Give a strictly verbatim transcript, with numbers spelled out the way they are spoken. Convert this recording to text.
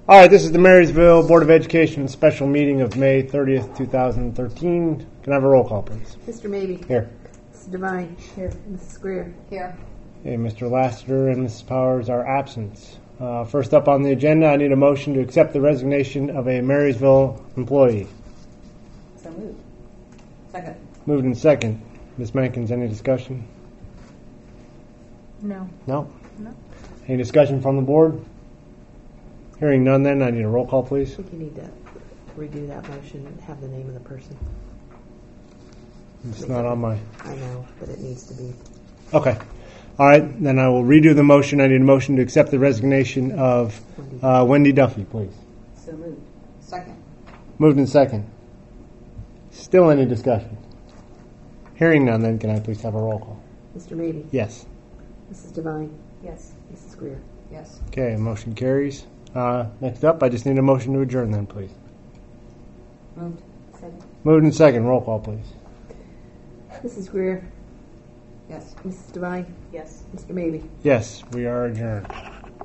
All right, this is the Marysville Board of Education special meeting of May thirtieth, two thousand thirteen. Can I have a roll call, please? Mister Mabee. Here. Missus Devine. Here. Missus Greer. Here. Okay, Mister Lassiter and Missus Powers are absent. Uh, first up on the agenda, I need a motion to accept the resignation of a Marysville employee. So moved. Second. Moved in second. Miz Mankins, any discussion? No. No? No. Any discussion from the board? Hearing none then, I need a roll call, I please. think you need to redo that motion and have the name of the person. It's not on my... I know, but it needs to be. Okay. All right, then I will redo the motion. I need a motion to accept the resignation of uh, Wendy Duffy, please. So moved. Second. Moved in second. Still any discussion? Hearing none then, can I please have a roll call? Mister Mabee. Yes. Missus Devine. Yes. Missus Greer. Yes. Okay, motion carries. Uh, next up, I just need a motion to adjourn then, please. Moved. Second. Moved in second. Roll call, please. Missus Greer. Yes. Missus Devine. Yes. Mister Mabee. Yes, we are adjourned.